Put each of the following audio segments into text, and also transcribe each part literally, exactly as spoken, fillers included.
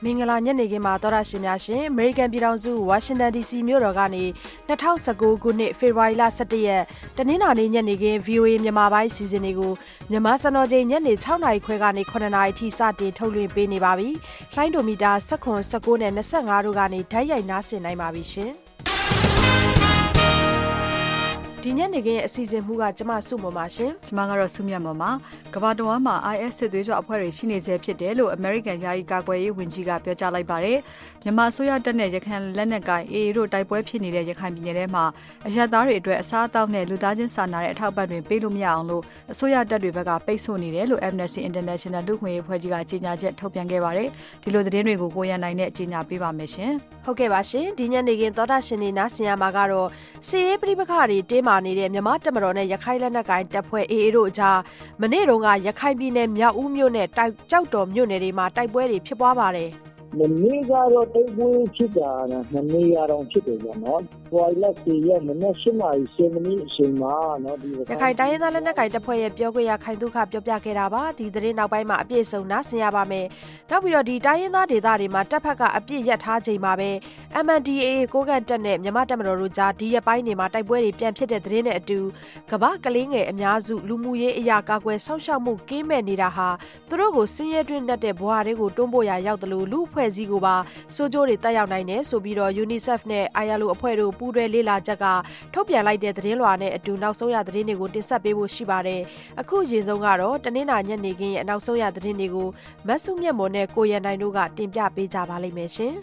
မင်္ဂလာညနေခင်းမှာသောရရှင်များရှင်အမေရိကန်ပြည်ထောင်စုဝါရှင်တန် ဒီ စီ မြို့တော်ကနေ၂၀၁၉ခုနှစ်ဖေဖော်ဝါရီလ၁၁ရက်တနင်္လာနေ့ညနေခင်း ဗီအိုအေ မြန်မာပိုင်းစီစဉ်တွေကိုမြန်မာစံတော်ချိန်ညနေ၆နာရီခွဲကနေ၇နာရီအထိစတင်ထုတ်လွှင့်ပေးနေပါပြီ။လိုင်းဒိုမီတာ၁၇ ၁၉နဲ့၂၅တို့ကနေဓာတ်ရိုက်နားဆင်နိုင်ပါပြီရှင်။ဒီညနေခင်းအစီအစဉ်မှုကကျမစုမပါရှင်ကျမကတော့စုမြတ်မပါကဘာတော်မှာ I S စစ်သွေးကြွအဖွဲ့တွေရှိနေစေဖြစ်တယ်လို့ American ယာယီကာကွယ်ရေးဝန်ကြီးကပြောကြားလိုက်ပါတယ်မြန်မာအစိုးရတပ်နဲ့ရခိုင်လက်နက်ကိုင် A A တို့တိုက်ပွဲဖြစ်နေတဲ့ရခိုင်ပြည်နယ်ထဲမှာအရက်သားတွေအတွက်အစားအသောက်နဲ့လူသားချင်းစာနာတဲ့အထောက်အပံ့တွေပေးလို့မရအောင်လို့အစိုးရတပ်တွေဘက်ကပိတ်ဆို့နေတယ်လို့ Amnesty International လူ့ခွင့်ရေးအဖွဲ့ကြီးကကြေညာချက်ထုတ်ပြန်ခဲ့ပါတယ်ဒီလိုသတင်းတွေကိုကိုရန်နိုင်နဲ့ကြေညာပေးပါမယ်ရှင်ဟုတ်ကဲ့ပါရှင်ဒီညနေခင်းသောတာရှင်တွေနားဆင်ရမှာကတော့စီရေးပြိပခါတွေတင်းမာနေတဲ့မြန်မာတပ်မတော်နဲ့ရခိုင်လက်နက်ကိုင်တပ်ဖွဲ့ A A တို့အကြားမနေ့တုန်းကရခိုင်ပြည်နယ်မြောက်ဦးမြို့နဲ့ကြောက်တော်မြို့နယ်တွေမှာတိုက်ပွဲတွေဖြစ်ပွားပါတယ်မနေ့ကတော့တိုက်ပွဲဖြစ်တာနှစ်နေရာတောင်ဖြစ်တယ်ကြာနော်။ဟိုလိုက်လက်စီရဲ့မနေ့၈နာရီ၁၀မိနစ်အချိန်မှာနော်ဒီရခိုင်တိုင်းရင်းသားလက်နက်ကိုင်တပ်ဖွဲ့ရဲ့ပြောခွင့်ရခိုင်ဒုက္ခပြောပြခဲ့တာပါဒီသတင်းနောက်ပိုင်းမှာအပြည့်စုံနားဆင်ရပါမယ်။နောက်ပြီးတော့ဒီတိုင်းရင်းသားဒေသတွေမှာတပ်ဖက်ကအပြည့်ရပ်ထားချိန်မှာပဲ M N D A A ကိုကန့်တပ်နဲ့မြန်မာတပ်မတော်တို့ကြားဒီရက်ပိုင်းတွေမှာတိုက်ပွဲတွေပြန်ဖြစ်တဲ့သတင်းနဲ့အတူကမ္ဘာကလေးငယ်အများစုလူမှုရေးအရာကာကွယ်ဆောက်ရှောက်မှုကင်းမဲ့နေတာဟာသူတို့ကိုစင်းရဲတွင်းနဲ့တဲ့ဘဝတွေကိုတွန်းပို့ရာရောက်တယ်လို့လူအဖွဲ့အစည်းကိုပါစိုးကျိုးတွေတက်ရောက်နိုင်တယ်ဆိုပြီးတော့ UNICEF နဲ့ I L O အဖွဲ့တို့ပူးတွဲလေ့လာချက်ကထုတ်ပြန်လိုက်တဲ့သတင်းလွှာနဲ့အတူနောက်ဆုံးရသတင်းတွေကိုတင်ဆက်ပေးဖို့ရှိပါတယ်အခုရေဆုံးကတော့တနင်္လာညနေခင်းရဲ့နောက်ဆုံးရသတင်းတွေကိုမဆုမြတ်မော်နဲ့ကိုရန်နိုင်တို့ကတင်ပြပေးကြပါလိမ့်မယ်ရှင်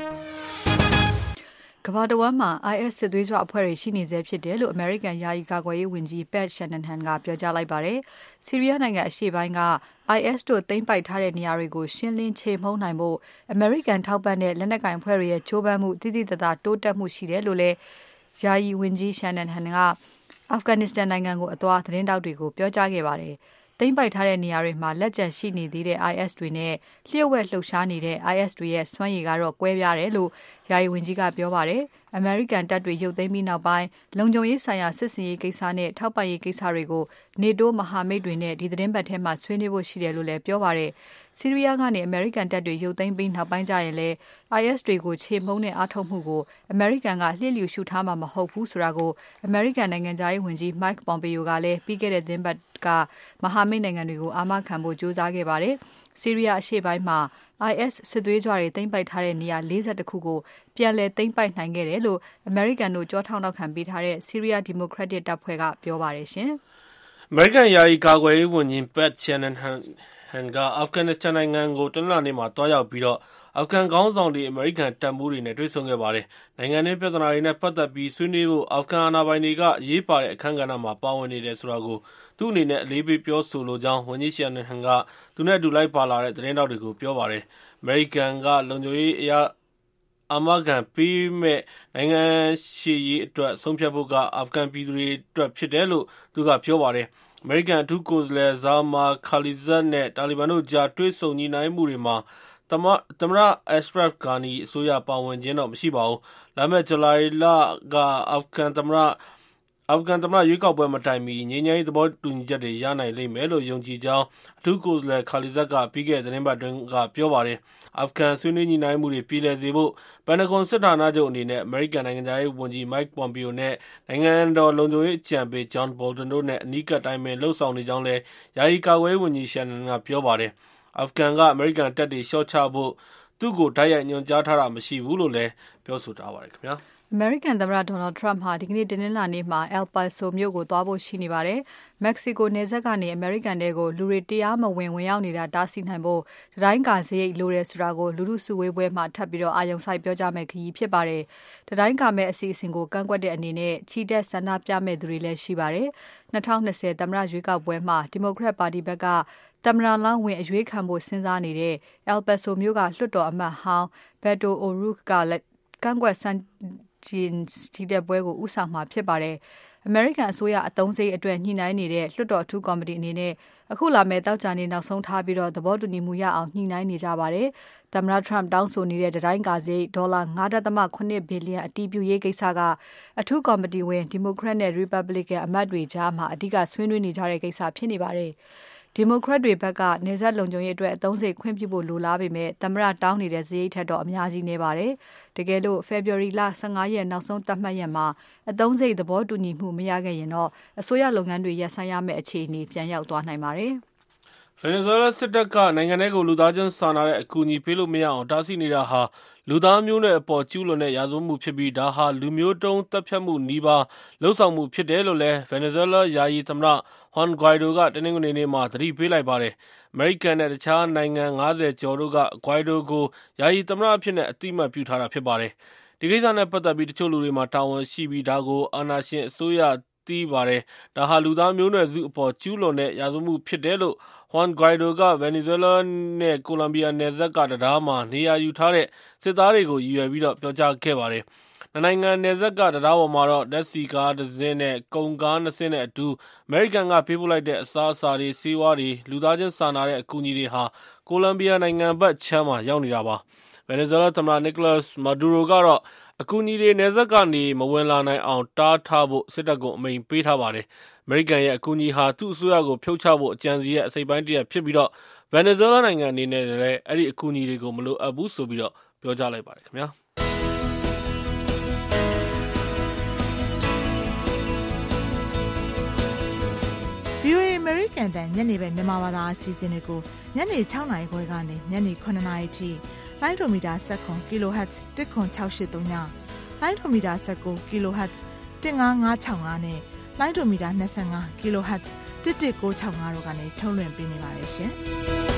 ကမ္ဘာတဝန်းမှာ I S စစ်သွေးကြွအဖွဲ့တွေရှိနေစေဖြစ်တယ်လို့ American ယာယီကာကွယ်ရေးဝန်ကြီး Pat Shanahan ကပြောကြားလိုက်ပါတယ်။ဆီးရီးယားနိုင်ငံအရှေ့ပိုင်းက I S တို့သိမ်းပိုက်ထားတဲ့နေရာတွေကိုရှင်းလင်းချေမှုန်းနိုင်ဖို့ American ထောက်ပံ့တဲ့လက်နက်ကိုင်အဖွဲ့တွေရဲ့ကြိုးပမ်းမှုတည်တည်တသာတိုးတက်မှုရှိတယ်လို့လည်းယာယီဝန်ကြီး Shanahan က Afghanistan နိုင်ငံကိုအသွားသတင်းတောက်တွေကိုပြောကြားခဲ့ပါတယ်။သိမ်းပိုက်ထားတဲ့နေရာတွေမှာလက်ကျန်ရှိနေသေးတဲ့ I S တွေနဲ့လျှို့ဝှက်လှုပ်ရှားနေတဲ့ I S တွေရဲ့စွမ်းရည်ကတော့ကွဲပြားတယ်လို့ယာယီဝန်ကြီးကပြောပါတယ်။ American တပ်တွေရုပ်သိမ်းပြီးနောက်ပိုင်းလုံခြုံရေးဆိုင်ရာစစ်စင်ရေးကိစ္စနဲ့ထောက်ပံ့ရေးကိစ္စတွေကို NATO မဟာမိတ်တွေနဲ့ဒီသတင်းပတ်ထဲမှာဆွေးနွေးဖို့ရှိတယ်လို့လည်းပြောပါတယ်။ဆီးရီးယားကနေ American တပ်တွေရုပ်သိမ်းပြီးနောက်ပိုင်းကျရင်လည်း I S တွေကိုခြေမှုန်းတဲ့အားထုတ်မှုကို American ကလှည့်လျူရှုထားမှာမဟုတ်ဘူးဆိုတာကို American နိုင်ငံသားရေးဝန်ကြီး Mike Pompeo ကလည်းပြီးခဲ့တဲ့သတင်းပတ်ကမဟာမိတ်နိုင်ငံတွေကိုအာမခံဖို့ကြိုးစားခဲ့ပါတယ်။ဆီးရီးယားအရှေ့ပိုင်းမှာ I S စစ်သွေးကြွတွေသိမ်းပိုက်ထားတဲ့နေရာ၄၁ခုကိုပြန်လည်သိမ်းပိုက်နိုင်ခဲ့တယ်လို့ American တို့ကြောထောက်နောက်ခံပေးထားတဲ့ Syria Democratic တပ်ဖွဲ့ကပြောပါတယ်ရှင်။ American ယာယီကာကွယ်ရေးဝန်ကြီး Pat Shanahan က Afghanistan နိုင်ငံကိုတနင်္လာနေ့မှာတွားရောက်ပြီးတော့အာဖဂန်ခေါင်းဆောင်တွေအမေရိကန်တပ်မှူးတွေနဲ့တွေ့ဆုံခဲ့ပါတယ်။နိုင်ငံတွင်းပြဿနာတွေနဲ့ပတ်သက်ပြီးဆွေးနွေးဖို့အာဖဂန်အာဏာပိုင်တွေကရေးပါတဲ့အခမ်းကဏ္ဍမှာပါဝင်နေတယ်ဆိုတာကိုသူ့အနေနဲ့အလေးပေးပြောဆိုလိုကြောင်းဝန်ကြီး Shanahan ကသူနဲ့အတူလိုက်ပါလာတဲ့သတင်းတောက်တွေကိုပြောပါတယ်။ အမေရိကန်ကလုံခြုံရေးအရာအာမခံပေးမဲ့နိုင်ငံရှေ့ရေးအတွက်ဆုံးဖြတ်ဖို့ကအာဖဂန်ပြည်သူတွေအတွက်ဖြစ်တယ်လို့သူကပြောပါတယ်။အမေရိကန်အထူးကိုယ်စားလှယ် Zalmay Khalilzad နဲ့တာလီဘန်တို့ကြားတွေ့ဆုံညှိနှိုင်းမှုတွေမှာသမ္မတ Ashraf Ghani အစိုးရပါဝင်ခြင်းတော့မရှိပါဘူး။လာမယ့်ဇူလိုင်လကအာဖဂန်သမ္မတအာဖဂန်သမ္မတရွေးကောက်ပွဲမတိုင်မီငြိမ်းချမ်းရေးသဘောတူညီချက်တွေရနိုင်လိမ့်မယ်လို့ယုံကြည်ကြောင်းအထူးကိုယ်စားလှယ် Khalilzad ကပြီးခဲ့တဲ့သတင်းပတ်တွင်းကပြောပါတယ်။အာဖဂန်ဆွေးနွေးညှိနှိုင်းမှုတွေပြည်လည်စေဖို့ပန်တဂွန်စစ်ဌာနချုပ်အနေနဲ့အမေရိကန်နိုင်ငံသားရေးဝန်ကြီး Mike Pompeo နဲ့နိုင်ငံတော်လုံခြုံရေးအကြံပေး John Bolton တို့နဲ့အနီးကပ်တိုင်ပင်လှုပ်ဆောင်နေကြောင်းလည်းယာယီကာကွယ်ရေးဝန်ကြီး Shanahan ကပြောပါတယ်။အာဖဂန်ကအမေရိကန်တပ်တွေလျှော့ချဖို့သူ့ကိုတိုက်ရိုက်ညွှန်ကြားထားတာမရှိဘူးလို့လည်းပြောဆိုထားပါတယ်ခင်ဗျာ။ American သမ္မတ Donald Trump ဟာဒီကနေ့တနင်္လာနေ့မှာ El Paso မြို့ကိုသွားဖို့ရှိနေပါတယ်။ Mexico နယ်စပ်ကနေ American တဲကိုလူတွေတရားမဝင်ဝင်ရောက်နေတာတားဆီးနိုင်ဖို့တတိုင်းကာစရိတ်လိုတယ်ဆိုတာကိုလူထုစုဝေးပွဲမှာထပ်ပြီးတော့အာရုံစိုက်ပြောကြားမယ့်ခရီးဖြစ်ပါတယ်။တတိုင်းကာမဲ့အစီအစဉ်ကိုကန့်ကွက်တဲ့အနေနဲ့ချီတက်ဆန္ဒပြမဲ့သူတွေလည်းရှိပါတယ်။၂၀၂၀သမ္မတရွေးကောက်ပွဲမှာ Democrat ပါတီဘက်ကသမ္မတလောင်းဝင်အရွေးခံဖို့စဉ်းစားနေတဲ့ El Paso မြို့ကလွှတ်တော်အမတ်ဟောင်း Beto O'Rourke ကလည်းကန့်ကွက်ဆန္ဒကြီးတဲ့ပွဲကိုဥဆောင်မှာဖြစ်ပါတယ်။ American အစိုးရအသုံးစရိတ်အတွက်ညှိနှိုင်းနေတဲ့လွှတ်တော်အထူးကော်မတီအနေနဲ့အခုလာမယ့်တောက်ကြနေနောက်ဆုံးထားပြီးတော့သဘောတူညီမှုရအောင်ညှိနှိုင်းနေကြပါတယ်။သမ္မတ Trump တောင်းဆိုနေတဲ့တတိုင်းကာစရိတ်ဒေါ်လာ ၅.၇ ဘီလီယံအတည်ပြုရေးကိစ္စကအထူးကော်မတီဝင် Democrat နဲ့ Republican အမတ်တွေကြားမှာအဓိကဆွေးနွေးနေကြတဲ့ကိစ္စဖြစ်နေပါတယ်။ဒီမိုကရက်တွေဘက်ကနေဆက်လုံခြုံရေးအတွက်အသုံးစရိတ်ခွင့်ပြုဖို့လိုလားပေမဲ့သမ္မတတောင်းနေတဲ့စရိတ်ထက်တော့အများကြီးနေပါတယ်။တကယ်လို့ February လ၁၅ရက်နောက်ဆုံးသတ်မှတ်ရက်မှာအသုံးစရိတ်သဘောတူညီမှုမရခဲ့ရင်တော့အစိုးရလုပ်ငန်းတွေရပ်ဆိုင်းရမယ့်အခြေအနေပြန်ရောက်သွားနိုင်ပါတယ်။ Venezuela စစ်တပ်ကနိုင်ငံထဲကိုလူသားချင်းစာနာတဲ့အကူအညီပေးလို့မရအောင်တားဆီးနေတာဟာလူသားမျိုးနွယ်အပေါ်ကျူးလွန်တဲ့ရာဇဝတ်မှုဖြစ်ပြီးဒါဟာလူမျိုးတုံးတပ်ဖြတ်မှုနီးပါးလှုပ်ဆောင်မှုဖြစ်တယ်လို့လည်း Venezuela ယာယီသမ္မတ Juan Guaido ကတနင်္ဂနွေနေ့မှာသတိပေးလိုက်ပါတယ်။ အမေရိကန်နဲ့တခြားနိုင်ငံငါးဆယ်ကျော်တို့က Guaido ကိုယာယီသမ္မတအဖြစ်နဲ့အသိအမှတ်ပြုထားတာဖြစ်ပါတယ်။ ဒီကိစ္စနဲ့ပတ်သက်ပြီးတချို့လူတွေမှာတာဝန်ရှိပြီးဒါကိုအာဏာရှင်အစိုးရသိပါတယ်။ဒါဟာလူသားမျိုးနွယ်စုအပေါ်ကျူးလွန်တဲ့ရာဇဝတ်မှုဖြစ်တယ်လို့ Juan Guaido က Venezuela နဲ့ Colombia နယ်စပ်ကတံတားမှာနေရာယူထားတဲ့စစ်သားတွေကိုရည်ရွယ်ပြီးတော့ပြောကြားခဲ့ပါတယ်။နှစ်နိုင်ငံနယ်စပ်ကတံတားပေါ်မှာတော့ဓာတ်ဆီကားတစ်စင်းနဲ့ကုန်ကားနှစ်စင်းနဲ့အတူအမေရိကန်ကပေးပို့လိုက်တဲ့အစားအစာတွေဆေးဝါးတွေလူသားချင်းစာနာတဲ့အကူအညီတွေဟာကိုလံဘီယာနိုင်ငံဘက်ခြမ်းမှာရောက်နေတာပါ။ Venezuela သမ္မတ Nicolas Maduro ကတော့အကူအညီတွေနယ်စပ်ကနေမဝင်လာနိုင်အောင်တားထားဖို့စစ်တပ်ကိုအမိန့်ပေးထားပါတယ်။အမေရိကန်ရဲ့အကူအညီဟာသူ့အစိုးရကိုဖြုတ်ချဖို့အကြံစီရဲ့အစိပ်ပိုင်းတစ်ရပ်ဖြစ်ပြီးတော့ Venezuela နိုင်ငံအနေနဲ့လည်းအဲ့ဒီအကူအညီတွေကိုမလိုအပ်ဘူးဆိုပြီးတော့ပြောကြားလိုက်ပါတယ်ခင်ဗျာ။ဗွီအိုအေ American တန်ညနေပဲမြန်မာဘာသာအစီအစဉ်တွေကိုညနေ၆နာရီခွဲကနေညနေ၇နာရီထိလိုင်းဒိုမီတာ၁၇ kHz တစ်ခွန်၆၈၃ညလိုင်းဒိုမီတာ၁၉ kHz တစ်၅၅၆၅နဲ့လိုင်းဒိုမီတာ၂၅ kHz တစ်တစ်၉၆၅တို့ကနေထုတ်လွှင့်ပေးနေပါတယ်ရှင်။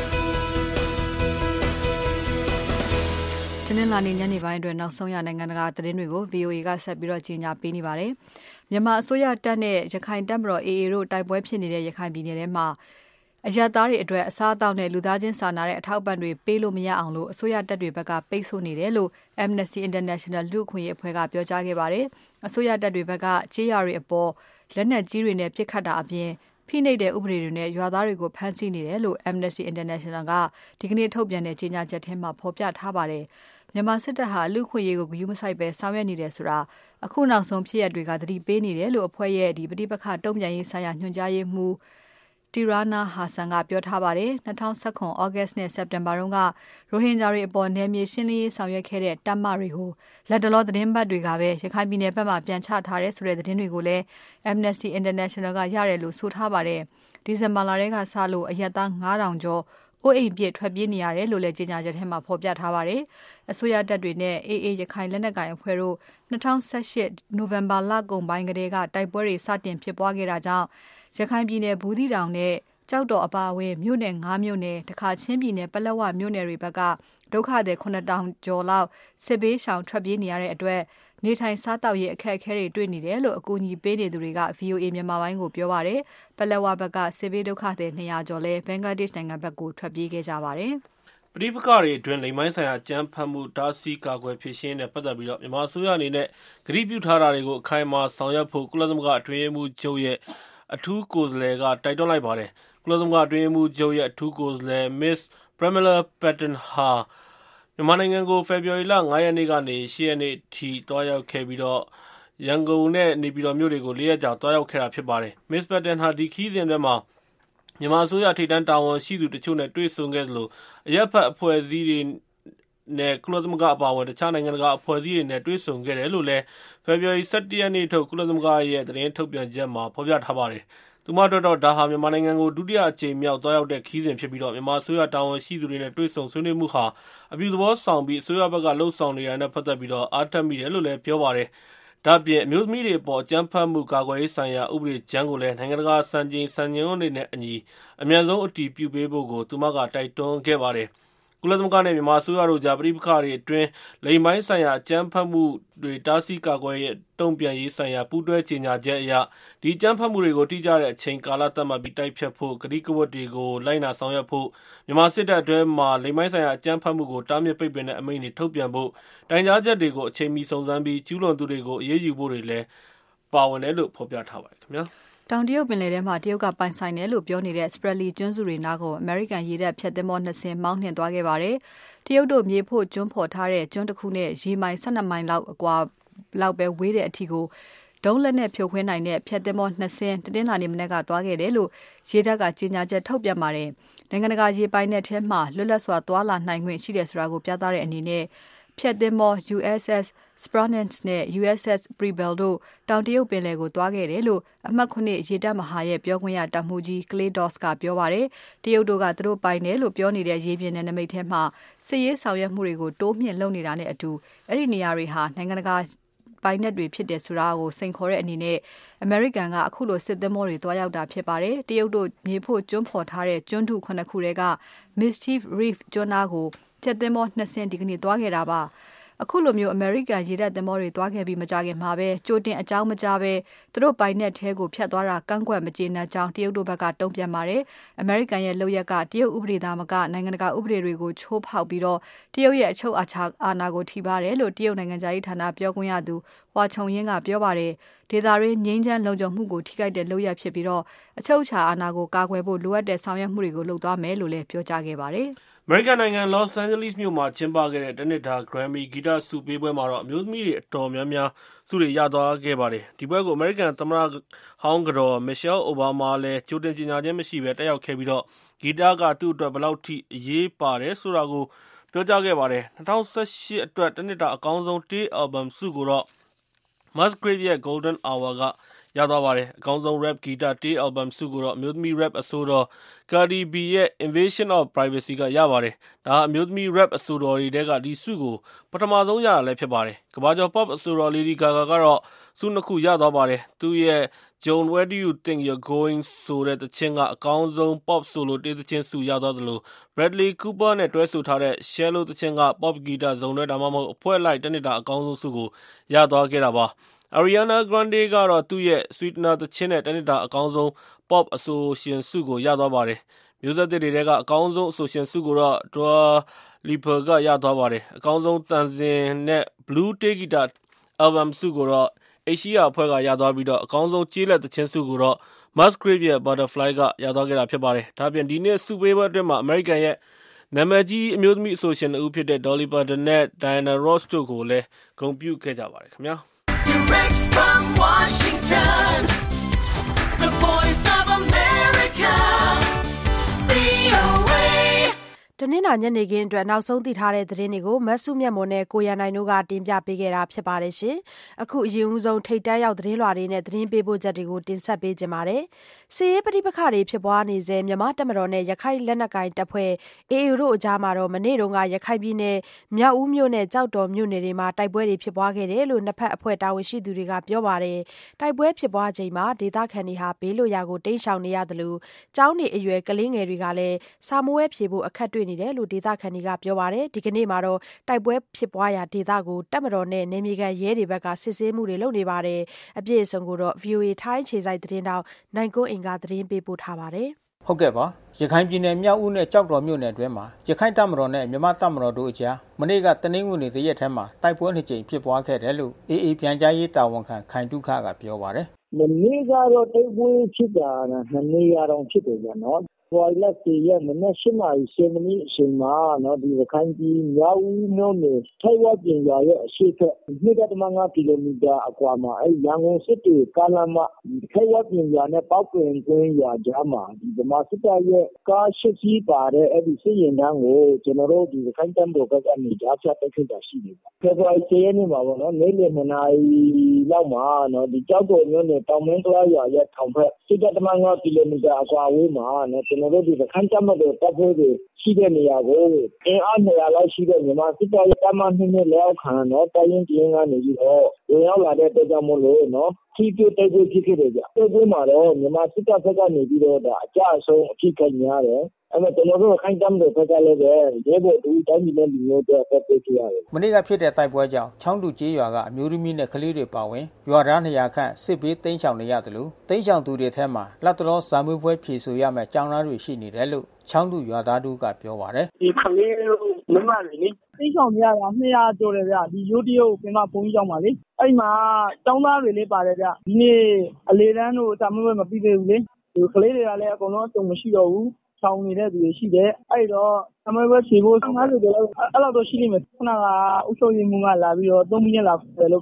တနင်္လာနေ့ညနေပိုင်းအတွက်နောက်ဆုံးရနိုင်ငံတကာသတင်းတွေကို ဗွီအိုအေ ကဆက်ပြီးတော့ကြီးညာပေးနေပါတယ်။မြန်မာအစိုးရတပ်နဲ့ရခိုင်တပ်မတော် အေအေ တို့တိုက်ပွဲဖြစ်နေတဲ့ရခိုင်ပြည်နယ်ထဲမှာအရပ်သားတွေအတွက်အစားအသောက်နဲ့လူသားချင်းစာနာတဲ့အထောက်အပံ့တွေပေးလို့မရအောင်လို့အစိုးရတပ်တွေဘက်ကပိတ်ဆို့နေတယ်လို့ Amnesty International လူ့အခွင့်အရေးအဖွဲ့ကပြောကြားခဲ့ပါတယ်။အစိုးရတပ်တွေဘက်ကကြေးရွာတွေအပေါ်လက်နက်ကြီးတွေနဲ့ပစ်ခတ်တာအပြင်ဖိနှိပ်တဲ့ဥပဒေတွေနဲ့ရွာသားတွေကိုဖမ်းဆီးနေတယ်လို့ Amnesty International ကဒီကနေ့ထုတ်ပြန်တဲ့ကြေညာချက်ထဲမှာဖော်ပြထားပါတယ်။မြန်မာစစ်တပ်ဟာလူ့အခွင့်အရေးကိုဂရုမစိုက်ပဲဆောင်ရွက်နေတယ်ဆိုတာအခုနောက်ဆုံးဖြစ်ရပ်တွေကသတိပေးနေတယ်လို့အဖွဲ့ရဲ့ဒီပဋိပက္ခတုံ့ပြန်ရေးဆိုင်ရာညွှန်ကြားရေးမှူးTirana Hassan ကပြောထားပါတယ်။၂၀၁၇ August နဲ့ September တုန်းကရိုဟင်ဂျာတွေအပေါ်နယ်မြေရှင်းလင်းရေးဆောင်ရွက်ခဲ့တဲ့တပ်မတွေကိုလက်တလောသတင်းပတ်တွေကပဲရခိုင်ပြည်နယ်ဘက်မှာပြန်ချထားတဲ့ဆိုတဲ့သတင်းတွေကိုလည်း Amnesty International ကရတယ်လို့ဆိုထားပါတယ်။ဒီဇင်ဘာလထဲကစလို့အရက်သားငါးထောင်ကျော်အိုးအိမ်ပြည့်ထွက်ပြေးနေရတယ်လို့လည်းကြေညာချက်ထဲမှာဖော်ပြထားပါတယ်။အစိုးရတပ်တွေနဲ့အေအေရခိုင်လက်နက်ကိုင်အဖွဲ့တို့၂၀၁၈နိုဝင်ဘာလကုန်ပိုင်းကတည်းကတိုက်ပွဲတွေစတင်ဖြစ်ပွားခဲ့တာကြောင့်ရခိုင်ပြည်နယ်ဘူးသီးတောင်နဲ့ကြောက်တော်အပါအဝင်မြို့နယ်၅မြို့နယ်တခါချင်းပြည်နယ်ပလက်ဝမြို့နယ်တွေဘက်ကဒုက္ခသည်ခုနှစ်ထောင်ကျော်လောက်စစ်ဘေးရှောင်ထွက်ပြေးနေရတဲ့အတွက်နေထိုင်စားသောက်ရေးအခက်အခဲတွေတွေ့နေတယ်လို့အကူအညီပေးနေသူတွေက ဗီအိုအေ မြန်မာပိုင်းကိုပြောပါတယ်။ပလက်ဝဘက်ကစစ်ဘေးဒုက္ခသည်နှစ်ရာကျော်လဲဘင်္ဂလားဒေ့ရှ်နိုင်ငံဘက်ကိုထွက်ပြေးခဲ့ကြပါတယ်။ပဋိပက္ခတွေအတွင်းလိမ်မိုင်းဆိုင်ရာကြမ်းဖက်မှုတားဆီးကာကွယ်ဖြစ်ရှင်းတဲ့ပတ်သက်ပြီးတော့မြန်မာအစိုးရအနေနဲ့ကတိပြုထားတာတွေကိုအခိုင်အမာဆောင်ရွက်ဖို့ကုလသမဂ္ဂအတွင်းရေးမှူးချုပ်ရဲ့အထူးကိုယ်စားလှယ်ကတိုက်တွန်းလိုက်ပါတယ်။ကုလသမဂ္ဂအတွင်းရေးမှူးချုပ်ရဲ့အထူးကိုယ်စားလှယ် Miss Pramila Patten ဟာမြန်မာနိုင်ငံကို February လ၅ရက်နေ့ကနေ၈ရက်နေ့ထိတွားရောက်ခဲ့ပြီးတော့ရန်ကုန်နဲ့နေပြည်တော်မြို့တွေကို၄ရက်ကြာတွားရောက်ခဲ့တာဖြစ်ပါတယ်။ Miss Patten ဟာဒီခီးစဉ်ထဲမှာမြန်မာအစိုးရထိပ်တန်းတာဝန်ရှိသူတချို့နဲ့တွေ့ဆုံခဲ့သလိုအရက်ဖက်အဖွဲ့အစည်းတွေနဲ့ကုလသမဂ္ဂအပါအဝင်တခြားနိုင်ငံတကာအဖွဲ့အစည်းတွေနဲ့တွေ့ဆုံခဲ့တယ်လို့လည်း February ၁၁ရက်နေ့ထုတ်ကုလသမဂ္ဂရဲ့သတင်းထုတ်ပြန်ချက်မှာဖော်ပြထားပါတယ်။သူမတို့တော့ဒါဟာမြန်မာနိုင်ငံကိုဒုတိယအကြိမ်မြောက်တွားရောက်တဲ့ခီးစဉ်ဖြစ်ပြီးတော့မြန်မာအစိုးရတာဝန်ရှိသူတွေနဲ့တွေ့ဆုံဆွေးနွေးမှုဟာအပြုသဘောဆောင်ပြီးအစိုးရဘက်ကလှုပ်ဆောင်နေတာနဲ့ပတ်သက်ပြီးတော့အားတက်မိတယ်လို့လည်းပြောပါတယ်။ဒါ့အပြင်အမျိုးသမီးတွေအပေါ်ကြမ်းဖက်မှုကာကွယ်ရေးဆိုင်ရာဥပဒေကြမ်းကိုလည်းနိုင်ငံတကာစံချိန်စံညွှန်းတွေနဲ့အညီအမြန်ဆုံးအတည်ပြုပေးဖို့ကိုသူမကတိုက်တွန်းခဲ့ပါတယ်။ကုလသမဂ္ဂနဲ့မြန်မာအစိုးရတို့ကြားပဋိပက္ခတွေအတွင်းလိမ်ပိုင်းဆိုင်ရာအကြမ်းဖက်မှုတွေတားဆီးကာကွယ်ရေးတုံ့ပြန်ရေးဆိုင်ရာပူးတွဲကြေညာချက်အရဒီအကြမ်းဖက်မှုတွေကိုတိကျတဲ့အချိန်ကာလသတ်မှတ်ပြီးတိုက်ဖြတ်ဖို့ကတိကဝတ်တွေကိုလိုက်နာဆောင်ရွက်ဖို့မြန်မာစစ်တပ်အတွင်းမှာလိမ်ပိုင်းဆိုင်ရာအကြမ်းဖက်မှုကိုတားမြစ်ပိတ်ပင်တဲ့အမိန့်တွေထုတ်ပြန်ဖို့တိုင်ကြားချက်တွေကိုအချိန်မီစုံစမ်းပြီးကျူးလွန်သူတွေကိုအရေးယူဖို့တွေလည်းပါဝင်တယ်လို့ဖော်ပြထားပါတယ်ခင်ဗျာ။တောင်တရုတ်ပင်လယ်ထဲမှာတရုတ်ကပိုင်ဆိုင်တယ်လို့ပြောနေတဲ့ Spratly ကျွန်းစုတွေနားကို American ရေတပ်ဖြတ်သင်္ဘောနှစ်စင်းမောင်းနှင်သွားခဲ့ပါတယ်။တရုတ်တို့မြေဖို့ကျွန်းဖော်ထားတဲ့ကျွန်းတစ်ခုနဲ့ရေမိုင်၁၂မိုင်လောက်အကွာလောက်ပဲဝေးတဲ့အထိကိုတဒုံးလက်နဲ့ဖြိုခွင်းနိုင်တဲ့ဖျက်သင်္ဘောနှစ်စင်းတနင်္လာနေ့မနက်ကသွားခဲ့တယ်လို့ရေတပ်ကကြေညာချက်ထုတ်ပြန်ပါတယ်။နိုင်ငံတကာရေပိုင်နက်ထဲမှာလွတ်လပ်စွာသွားလာနိုင်ခွင့်ရှိတယ်ဆိုတာကိုပြသတဲ့အနေနဲ့ဖျက်သင်္ဘော U S S Spearnance နဲ့ U S S Preble တို့တောင်တရုတ်ပင်လယ်ကိုသွားခဲ့တယ်လို့အမှတ်ခုနှစ်ရေတပ်မဟာရဲ့ပြောခွင့်ရတပ်မှူးကြီး Clay Doss ကပြောပါတယ်။တရုတ်တို့ကသူတို့ပိုင်တယ်လို့ပြောနေတဲ့ရေပြင်နယ်နိမိတ်ထဲမှာစစ်ရေးဆောင်ရွက်မှုတွေကိုတိုးမြှင့်လုပ်နေတာနဲ့အတူအဲ့ဒီနေရာတွေဟာနိုင်ငံတကာပိုင်နက်တွေဖြစ်တယ်ဆိုတာကိုစိန်ခေါ်တဲ့အနေနဲ့အမေရိကန်ကအခုလိုစစ်သင်္ဘောတွေတွားရောက်တာဖြစ်ပါတယ်။တရုတ်တို့မြေဖို့ကျွန်းဖော်ထားတဲ့ကျွန်းထုခုနှစ်ခုထဲက Mischief Reef ကျွန်းသားကိုချက်သင်္ဘောနှစ်စင်းဒီကနေ့တွားခဲ့တာပါအခုလိုမျိုးအမေရိကန်ရေတပ်သင်္ဘောတွေတွားခဲ့ပြီးမကြခင်မှာပဲကြိုတင်အကြောင်းမကြားပဲသူတို့ပိုင်နက်ထဲကိုဖျက်သွားတာကန့်ကွက်မကျေနပ်ကြောင်းတရုတ်တို့ဘက်ကတုံ့ပြန်ပါတယ်အမေရိကန်ရဲ့လုပ်ရက်ကတရုတ်ဥပဒေသားမကနိုင်ငံတကာဥပဒေတွေကိုချိုးဖောက်ပြီးတော့တရုတ်ရဲ့အချုပ်အခြာအာဏာကိုထိပါတယ်လို့တရုတ်နိုင်ငံသားရေးဌာနပြောခွင့်ရသူဟွာချုံရင်းကပြောပါတယ်ဒေသရင်းငြိမ်းချမ်းလုံခြုံမှုကိုထိခိုက်တဲ့လုပ်ရဖြစ်ပြီးတော့အချုပ်အခြာအာဏာကိုကာကွယ်ဖို့လိုအပ်တဲ့ဆောင်ရွက်မှုတွေကိုလုပ်သွားမယ်လို့လည်းပြောကြားခဲ့ပါတယ်အမေရိကန်နိုင်ငံလော့စ်အိန်ဂျလိစ်မြို့မှာကျင်းပခဲ့တဲ့တနစ်တာ Grammy ဂီတဆုပေးပွဲမှာတော့အမျိုးသမီးတွေအတော်များများဆုတွေရသွားခဲ့ပါတယ်။ဒီပွဲကိုအမေရိကန်သမ္မတဟောင်းကတော် Michelle Obama လည်းကြိုတင်ကြေညာခြင်းမရှိဘဲတက်ရောက်ခဲ့ပြီးတော့ဂီတကသူ့အတွက်ဘယ်လောက်ထိအရေးပါတယ်ဆိုတာကိုပြောကြားခဲ့ပါတယ်။၂၀၁၈အတွက်တနစ်တာအကောင်းဆုံး Tay Album ဆုကိုတော့ Musgrave ရဲ့ Golden Hour ကရသွားပါတယ်။အကောင်းဆုံး rap ဂီတ Tay Album ဆုကိုတော့အမျိုးသမီး rap အဆိုတော် Cardi B ရဲ့ Invasion of Privacy ကရပါတယ်။ဒါဟာအမျိုးသမီး rap အဆိုတော်တွေထဲကဒီဆုကိုပထမဆုံးရတာလည်းဖြစ်ပါတယ်။ကမ္ဘာကျော် pop အဆိုတော် Lady Gaga ကတော့ဆုနှစ်ခုရသွားပါတယ်။သူ့ရဲ့ Joan Where Do You Think You're Going ဆိုတဲ့သချင်းကအကောင်းဆုံး pop solo တေးသချင်းဆုရသွားသလို Bradley Cooper နဲ့တွဲဆိုထားတဲ့ Shallow သချင်းက pop ဂီတဇုံတွဲဒါမှမဟုတ်အဖွဲ့လိုက်တနစ်တာအကောင်းဆုံးဆုကိုရသွားခဲ့တာပါ။ Ariana Grande ကတော့သူ့ရဲ့ Sweetener သချင်းနဲ့တနစ်တာအကောင်းဆုံး pop အဆိုရှင်ဆုကိုရသွားပါတယ်။မျိုးဆက်သစ်တွေထဲကအကောင်းဆုံးအဆိုရှင်ဆုကိုတော့ Dua Lipa ကရသွားပါတယ်။အကောင်းဆုံးသံစဉ်နဲ့ Blue တေးဂီတ album ဆုကိုတော့ H E R အဖွဲ့ကရသွားပြီးတော့အကောင်းဆုံးကျေးလက်သချင်းဆုကိုတော့ Musgrave ရဲ့ Butterfly ကရသွားခဲ့တာဖြစ်ပါတယ်။ဒါ့အပြင်ဒီနှစ်ဆုပေးပွဲအတွင်းမှာအမေရိကန်ရဲ့နာမည်ကြီးအမျိုးသမီးအဆိုရှင်အဦးဖြစ်တဲ့ Dolly Parton နဲ့ Diana Ross တို့ကိုလည်းဂုဏ်ပြုခဲ့ကြပါတယ်ခင်ဗျာ။ Direct from Washington, the voice of America, V O A. တနင်္လာညနေခင်းအတွက်နောက်ဆုံးသိထားတဲ့သတင်းတွေကိုမဆုမြတ်မွန်နဲ့ကိုရန်နိုင်တို့ကတင်ပြပေးခဲ့တာဖြစ်ပါတယ်ရှင်။အခုအရင်ဦးဆုံးထိတ်တန်းရောက်သတင်းလွှာတွေနဲ့သတင်းပေးပို့ချက်တွေကိုတင်ဆက်ပေးကြပါမယ်။စစ်ရေးပဋိပက္ခတွေဖြစ်ပွားနေစေမြန်မာတပ်မတော်နဲ့ရခိုင်လက်နက်ကိုင်တပ်ဖွဲ့ A A တို့အကြားမှာတော့မနေ့တုန်းကရခိုင်ပြည်နယ်မြောက်ဦးမြို့နဲ့ကြောက်တော်မြို့နယ်တွေမှာတိုက်ပွဲတွေဖြစ်ပွားခဲ့တယ်လို့နှစ်ဖက်အဖွဲ့တာဝန်ရှိသူတွေကပြောပါတယ်။တိုက်ပွဲဖြစ်ပွားချိန်မှာဒေသခံတွေဟာဘေးလွတ်ရာကိုတိမ်းရှောင်နေရတယ်လို့ကျောင်းနေအရွယ်ကလေးငယ်တွေကလည်းစာမိုးဝဲဖြေဖို့အခက်တွေ့နေတယ်လို့ဒေသခံတွေကပြောပါတယ်ဒီကနေ့မှာတော့တိုက်ပွဲဖြစ်ပွားရာဒေသကိုတပ်မတော်နဲ့နေမြေကန်ရဲတွေဘက်ကစစ်ဆေးမှုတွေလုပ်နေပါတယ်အပြည့်အစုံကိုတော့ V O A ထိုင်းခြေစိုက်သတင်းတောက်နိုင်ကိုအင်ကသတင်းပေးပို့ထားပါတယ်ဟုတ်ကဲ့ပါရခိုင်ပြည်နယ်မြောက်ဦးနဲ့ကြောက်တော်မြို့နယ်အတွင်းမှာရခိုင်တပ်မတော်နဲ့မြန်မာတပ်မတော်တို့အကြားမနေ့ကတနင်္ဂနွေနေ့တရက်ထဲမှာတိုက်ပွဲနှစ်ကြိမ်ဖြစ်ပွားခဲ့တယ်လို့ A A ပြန်ကြားရေးတာဝန်ခံခိုင်တုခကပြောပါတယ်မနေ့ကတော့တိုက်ပွဲဖြစ်တာနှစ်နေရာတောင်ဖြစ်တယ်ကြာနော်ဟိုလက်စီရဲ့မနေ့ရှင်းမာရီရှင်းမနီအချိန်မှာနော်ဒီရခိုင်ပြည်မြောက်ဦးမြို့နယ်ထိုက်ဝပြင်ရွာရဲ့အရှိတ်နှစ် ဒသမငါး ကီလိုမီတာအကွာမှာအဲရန်ကုန်စစ်တေကားလမ်းမထိုက်ဝပြင်ရွာနဲ့ပောက်ပင်ကွင်းရွာကြားမှာဒီဗမာစစ်တပ်ရဲ့ကားရှစ်စီးပါတဲ့အဲဒီစစ်ရင်တန်းကိုကျွန်တော်တို့ဒီရခိုင်တပ်မတော်ဘက်ကနေကြားဖြတ်တိုက်ခိုက်တာရှိတယ်ဖေဖော်ဝါရီ ၁၀ ရက်နေ့မှာပေါ့နော်နေ့လယ်နှစ်နာရီလောက်မှာနော်ဒီကြောက်တော်မြို့နယ်တောင်မင်းကလာရွာရဲ့ထောင်ဖက်စစ်တပ်တမငါးကီလိုမီတာအကွာအဝေးမှာနော်ကျွန်တော်တို့ဒီရခိုင်တပ်မတော်တပ်ဖွဲ့တွေရှိတဲ့နေရာကိုအင်အားနှစ်ရာလောက်ရှိတဲ့မြန်မာစစ်တပ်ရဲ့တပ်မနှစ်နဲ့လက်အောက်ခံနော်တိုင်းရင်းပြည်ကနေပြီးတော့ဝင်ရောက်လာတဲ့အတွက်ကြောင့်မို့လို့နော်ထိတွေ့တိုက်ပွဲဖြစ်ခဲ့တယ်ကြတိုက်ပွဲမှာတော့မြန်မာစစ်တပ်ဘက်ကနေပြီးတော့ဒါအကြအဆုံးအဖြစ်ခိုင်များတယ်အဲ့တော့ကျွန်တော်တို့ခိုင်တမ်းတဲ့ဘက်ကလည်းပဲရဲဘော်တူတိုင်းပြည်နဲ့လူမျိုးတွေဆက်ပေးကြရတယ်မနေ့ကဖြစ်တဲ့တိုက်ပွဲကြောင့်ချောင်းတူကျေးရွာကအမျိုးသမီးနဲ့ကလေးတွေပါဝင်ရွာသားနှစ်ရာခန့်စစ်ဘေးတိမ်းရှောင်နေရတယ်လို့တိမ်းရှောင်သူတွေထဲမှာလက်တော်ဇာမွေးပွဲဖြည့်ဆိုရမယ့်ကျောင်းသားတွေရှိနေတယ်လို့ချောင်းတူရွာသားတို့ကပြောပါတယ်ဒီကလေးတို့မမလေးလေတိမ်းရှောင်ကြတာနှစ်ရာကျော်တယ်ဗျဒီရိုးတရုတ်ပင်မဘုံကြီးကျောင်းပါလေအဲ့မှာကျောင်းသားတွေလေးပါတယ်ဗျဒီနေ့အလေတန်းတို့ဇာမွေးပွဲမပြီးသေးဘူးလေဒီကလေးတွေကလည်းအကုန်လုံးအုံမရှိတော့ဘူးဆောင်နေတဲ့သူတွေရှိတယ်အဲ့တော့အမေဘစီဖို့ငါးဆိုတော့အဲ့လောက်တော့ရှိနေမယ်ခဏကအုပ်ချုပ်ရေးမှူးကလာပြီးတော့သုံးမိနစ်လာတယ်လို့ပြောတယ်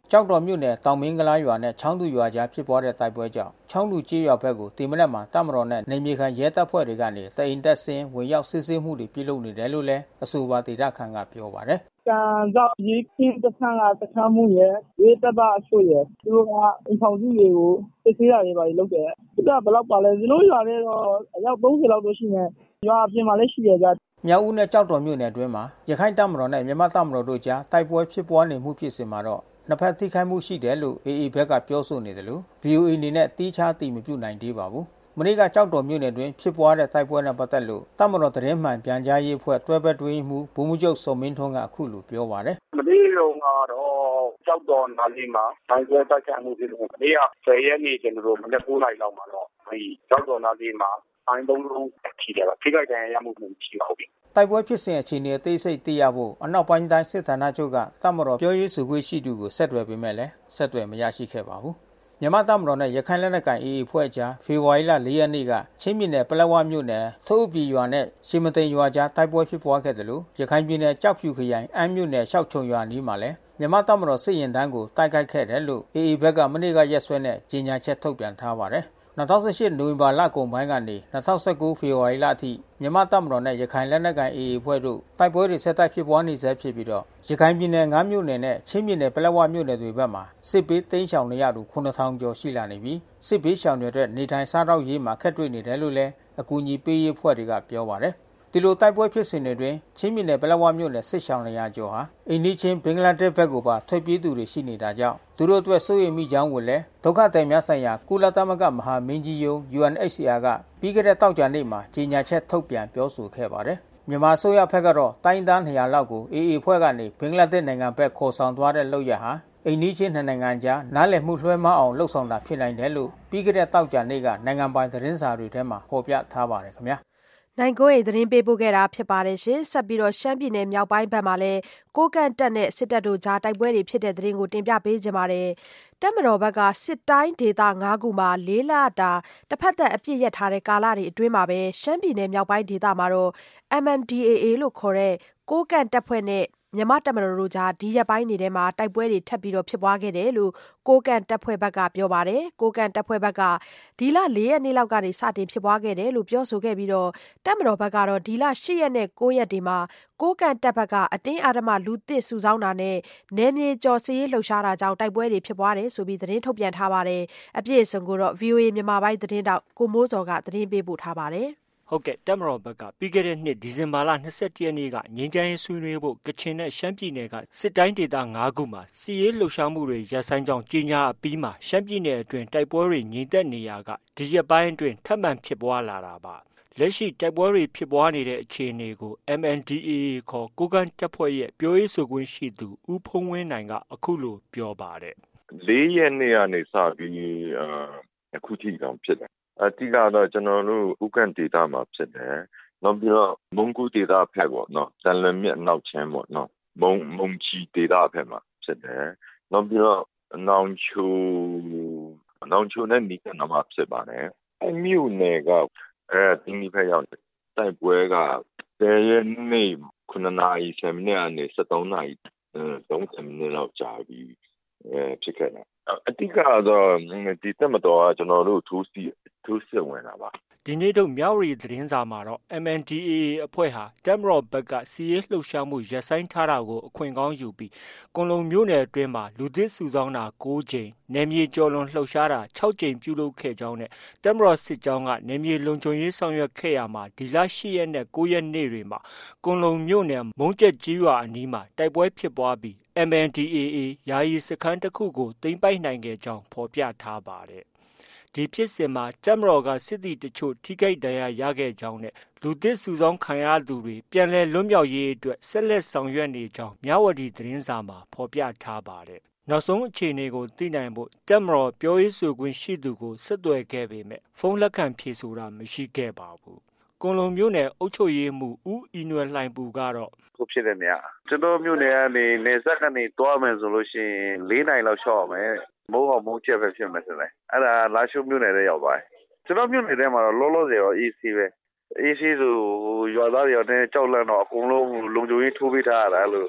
ကြောက်တော်မြို့နယ်တောင်မင်းကလားရွာနဲ့ချောင်းတူရွာကြားဖြစ်ပွားတဲ့တိုက်ပွဲကြောင့်ချောင်းတူကျေးရွာဘက်ကိုဒီမနက်မှာတပ်မတော်နဲ့နေမြေခံရဲတပ်ဖွဲ့တွေကနေတအိမ်တက်ဆင်းဝင်ရောက်စစ်ဆေးမှုတွေပြုလုပ်နေတယ်လို့လည်းအဆိုပါဒေသခံကပြောပါတယ်ကံကြောင့်ရေးခင်းတစ်ခါကတစ်ခါမှုရဲ့ရေးတပ်ပါအချို့ရဲ့သူတို့ကအင်ဆောင်စုတွေကိုစစ်ဆေးရတယ်ပါလို့လုပ်တယ်သူကဘယ်လောက်ပါလဲကျွန်တော်ရွာထဲတော့အယောက်သုံးဆယ်လောက်တော့ရှိနေရွာအပြင်မှာလည်းရှိရကြမြောက်ဦးနဲ့ကြောက်တော်မြို့နယ်အတွင်းမှာရခိုင်တပ်မတော်နဲ့မြန်မာတပ်မတော်တို့ကြားတိုက်ပွဲဖြစ်ပွားနေမှုဖြစ်စဉ်မှာတော့နှစ်ဖက်ထိခိုက်မှုရှိတယ်လို့ အေအေ ဘက်ကပြောဆိုနေတယ်လို့ ဗီအိုအေ အနေနဲ့တီးခြားတည်မပြုနိုင်သေးပါဘူးမနေ့ကကြောက်တော်မြို့နယ်တွင်ဖြစ်ပွားတဲ့တိုက်ပွဲနဲ့ပတ်သက်လို့တပ်မတော်သတင်းမှန်ပြန်ကြားရေးအဖွဲ့တွဲဘက်တွင်းမှုဗိုလ်မှူးချုပ်စောမင်းထွန်းကအခုလိုပြောပါတယ်မနေ့ကတော့ကြောက်တော်နာလီမှာတိုက်ပွဲတိုက်ခိုက်မှုဖြစ်လို့မနေ့ကဆယ်ရက်နေ့ကျွန်တော်တို့မနေ့ကိုးနိုင်လောက်မှာတော့ဒီကြောက်တော်နာလီမှာအိုင်းသုံးလုံးထိတယ်ပါထိခိုက်တဲ့ရမှုမရှိပါဘူးတိုက်ပွဲဖြစ်စဉ်အခြေအနေအသေးစိတ်သိရဖို့အနောက်ပိုင်းတိုင်းစစ်ဌာနချုပ်ကတပ်မတော်ပြောရေးဆိုခွင့်ရှိသူကိုဆက်သွယ်ပေမဲ့လည်းဆက်သွယ်မရရှိခဲ့ပါဘူးမြန်မာတပ်မတော်နဲ့ရခိုင်လက်နက်ကိုင် အေအေ အဖွဲ့ကြားဖေဖော်ဝါရီလလေးရက်နေ့ကချင်းပြည်နယ်ပလက်ဝမြို့နယ်ထိုးပြည်ရွာနဲ့ရှီမသိန်ရွာကြားတိုက်ပွဲဖြစ်ပွားခဲ့တယ်လို့ရခိုင်ပြည်နယ်ကြောက်ဖြူခရိုင်အမ်းမြို့နယ်ရှောက်ချုံရွာနီးမှာလည်းမြန်မာတပ်မတော်စစ်ရင်တန်းကိုတိုက်ခိုက်ခဲ့တယ်လို့ အေအေ ဘက်ကမနေ့ကရက်စွဲနဲ့ကြေညာချက်ထုတ်ပြန်ထားပါတယ်၂၀၁၈နိုဝင်ဘာလကုန်ပိုင်းကနေ၂၀၁၉ဖေဖော်ဝါရီလအထိမြန်မာတပ်မတော်နဲ့ရခိုင်လက်နက်ကိုင် အေအေ အဖွဲ့တို့တိုက်ပွဲတွေဆက်တိုက်ဖြစ်ပွားနေဆဲဖြစ်ပြီးတော့ရခိုင်ပြည်နယ်ငါးမြို့နယ်နဲ့ချင်းပြည်နယ်ပလက်ဝမြို့နယ်တွေဘက်မှာစစ်ပေးသိမ်းရှောင်နေရသူခုနှစ်ထောင်ကျော်ရှိလာနေပြီးစစ်ပေးရှောင်တွေအတွက်နေထိုင်စားသောက်ရေးမှာခက်တွေ့နေတယ်လို့လည်းအကူအညီပေးရေးအဖွဲ့တွေကပြောပါတယ်ဒီလိုတိုက်ပွဲဖြစ်စဉ်တွေတွင်ချင်းပြည်နယ်ပလက်ဝမြို့နယ်စစ်ရှောင်းနေရကျော်ဟာအိန္ဒိချင်းဘင်္ဂလားဒေ့ရှ်ဘက်ကိုပါထွက်ပြေးသူတွေရှိနေတာကြောင့်သူတို့အတွက်စိုးရိမ်မိကြောင်းကိုလည်းဒုက္ခသည်များဆိုင်ရာကုလသမဂ္ဂမဟာမင်းကြီးရုံး ယူအန်အိုက်စီအာ ကပြီးခဲ့တဲ့တောက်ကြနေ့မှာကြေညာချက်ထုတ်ပြန်ပြောဆိုခဲ့ပါတယ်မြန်မာအစိုးရဘက်ကတော့တိုင်းသားနှစ်ရာလောက်ကို အေအေ ဖွဲ့ကနေဘင်္ဂလားဒေ့ရှ်နိုင်ငံဘက်ခေါ်ဆောင်သွားတဲ့လုပ်ရဟာအိန္ဒိချင်းနှစ်နိုင်ငံကြားနားလည်မှုလွှဲမအောင်လှုပ်ဆောင်တာဖြစ်နိုင်တယ်လို့ပြီးခဲ့တဲ့တောက်ကြနေ့ကနိုင်ငံပိုင်သတင်းစာတွေထဲမှာဖော်ပြထားပါတယ်ခင်ဗျာနိုင်ကိုယ်သတင်းပေးပို့ခဲ့တာဖြစ်ပါတယ်ရှင်ဆက်ပြီးတော့ရှမ်းပြည်နယ်မြောက်ပိုင်းဘက်မှာလည်းကိုကန့်တက်နဲ့စစ်တပ်တို့ကြားတိုက်ပွဲတွေဖြစ်တဲ့သတင်းကိုတင်ပြပေးကြပါမယ်တပ်မတော်ဘက်ကစစ်တိုင်းဒေသငါးခုမှာလေးလတာတစ်ဖက်သက်အပြစ်ရထားတဲ့ကာလတွေအတွင်းမှာပဲရှမ်းပြည်နယ်မြောက်ပိုင်းဒေသမှာတော့ အမ် အမ် ဒီ အေ အေ လို့ခေါ်တဲ့ကိုကန့်တပ်ဖွဲ့နဲ့မြန်မာတပ်မတော်တို့ကြားဒီရက်ပိုင်းတွေထဲမှာတိုက်ပွဲတွေထပ်ပြီးတော့ဖြစ်ပွားခဲ့တယ်လို့ကိုကန့်တပ်ဖွဲ့ဘက်ကပြောပါတယ်ကိုကန့်တပ်ဖွဲ့ဘက်ကဒီလလေးရက်နေ့လောက်ကနေစတင်ဖြစ်ပွားခဲ့တယ်လို့ပြောဆိုခဲ့ပြီးတော့တပ်မတော်ဘက်ကတော့ဒီလရှစ်ရက်နဲ့ကိုးရက်တွေမှာကိုကန့်တပ်ဘက်ကအတင်းအဓမ္မလူသစ်စုဆောင်းတာနဲ့နယ်မြေကျော်စီရေးလှုပ်ရှားတာကြောင့်တိုက်ပွဲတွေဖြစ်ပွားတယ်ဆိုပြီးသတင်းထုတ်ပြန်ထားပါတယ်အပြည့်အစုံကိုတော့ ဗီအိုအေ မြန်မာပိုင်းသတင်းတောက်ကိုမိုးစော်ကသတင်းပေးပို့ထားပါတယ်ဟုတ်ကဲ့တပ်မတော်ဘက်ကပြီးခဲ့တဲ့နှစ်ဒီဇင်ဘာလ၂၁ရက်နေ့ကငြိမ်းချမ်းရေးဆွေးနွေးဖို့ကချင်နဲ့ရှမ်းပြည်နယ်ကစစ်တိုင်းဒေသငါးခုမှာစီးရေးလှုပ်ရှားမှုတွေရပ်ဆိုင်းကြောင်းကြေညာအပြီးမှာရှမ်းပြည်နယ်အတွင်းတိုက်ပွဲတွေငြိမ်သက်နေရာကဒီရက်ပိုင်းအတွင်းထပ်မံဖြစ်ပွားလာတာပါလက်ရှိတိုက်ပွဲတွေဖြစ်ပွားနေတဲ့အခြေအနေကို အမ် အမ် ဒီ အေ အေ ခေါ်ကိုကန့်တပ်ဖွဲ့ရဲ့ပြောရေးဆိုခွင့်ရှိသူဦးဖုံးဝင်းနိုင်ကအခုလိုပြောပါတယ်လေးရက်နေ့ကနေစပြီးအခုထိတောင်ဖြစ်တယ်အတိကတော့ကျွန်တော်တို့ဥက္ကန့်ဒေတာမှာဖြစ်တယ်နောက်ပြီးတော့မုံကူဒေတာဖက်ပေါ့နော်တန်လမြက်နောက်ချင်းပေါ့နော်မုံမုံချီဒေတာဖက်မှာဖြစ်တယ်နောက်ပြီးတော့နောင်ချိုနောင်ချိုနဲ့နီးကပ်မှာဖြစ်ပါတယ်အမြို့နယ်ကအဲဒီနေ့ဖက်ရောက်တိုက်ပွဲကဆယ်ရက်နေ့ခုနှစ်နာရီဆယ်မိနစ်ကနေဆယ်သုံးနာရီသုံးဆယ်မိနစ်လောက်ကြာပြီးအဲဖြစ်ခဲ့တယ်အတိကတော့ဒီတက်မတော်ကကျွန်တော်တို့ထိုးစီထိုးစစ်ဝင်တာပါဒီနေ့တော့မြောက်ရီသတင်းစာမှာတော့ အမ် အမ် ဒီ အေ အေ အဖွဲ့ဟာတပ်မတော်ဘက်ကစီးရေးလှုပ်ရှားမှုရပ်ဆိုင်းထားတာကိုအခွင့်ကောင်းယူပြီးကွန်လုံမြို့နယ်အတွင်းမှာလူသစ်စုဆောင်းတာ၉ကြိမ်နယ်မြေကျော်လွန်လှုပ်ရှားတာ၆ကြိမ်ပြုလုပ်ခဲ့ကြောင်းနဲ့တပ်မတော်စစ်ကြောင်းကနယ်မြေလုံခြုံရေးဆောင်ရွက်ခဲ့ရမှာဒီလရှစ်ရက်နဲ့ကိုးရက်နေ့တွေမှာကွန်လုံမြို့နယ်မုံကျက်ကြီးရွာအနီးမှာတိုက်ပွဲဖြစ်ပွားပြီး အမ် အမ် ဒီ အေ အေ ယာယီစခန်းတစ်ခုကိုသိမ်းပိုက်နိုင်ခဲ့ကြောင်းဖော်ပြထားပါတယ်ဒီဖြစ်စဉ်မှာတပ်မတော်ကစစ်သည်တချို့ထိခိုက်ဒဏ်ရာရခဲ့ကြောင်းနဲ့လူသစ်စုဆောင်းခံရသူတွေပြန်လည်လွတ်မြောက်ရေးအတွက်ဆက်လက်ဆောင်ရွက်နေကြောင်းမြဝတီသတင်းစာမှာဖော်ပြထားပါတယ်။နောက်ဆုံးအခြေအနေကိုသိနိုင်ဖို့တပ်မတော်ပြောရေးဆိုခွင့်ရှိသူကိုဆက်သွယ်ခဲ့ပေမဲ့ဖုန်းလက်ခံဖြေဆိုတာမရှိခဲ့ပါဘူး။ကွန်လုံမြို့နယ်အုပ်ချုပ်ရေးမှူးဦးအီနွယ်လှိုင်ပူကတော့ခုဖြစ်တဲ့နေရာကျွန်တော်မြို့နယ်ကနေနေဆက်ကနေတွားမယ်ဆိုလို့ရှိရင်လေးနိုင်လောက်ရှောက်ရမယ်မိုးအောင်မိုးချက်ပဲဖြစ်မယ်ဆိုတယ်အဲ့ဒါလာရှုမြို့နယ်ထဲရောက်သွားတယ်ကျွန်တော်မြို့နယ်ထဲမှာတော့လောလောဆယ်တော့ အေးစီးပဲအေးစီးဆိုရွာသားတွေရောတင်းကြောက်လန့်တော့အကုန်လုံးလုံခြုံရေးထိုးပေးထားရတာလို့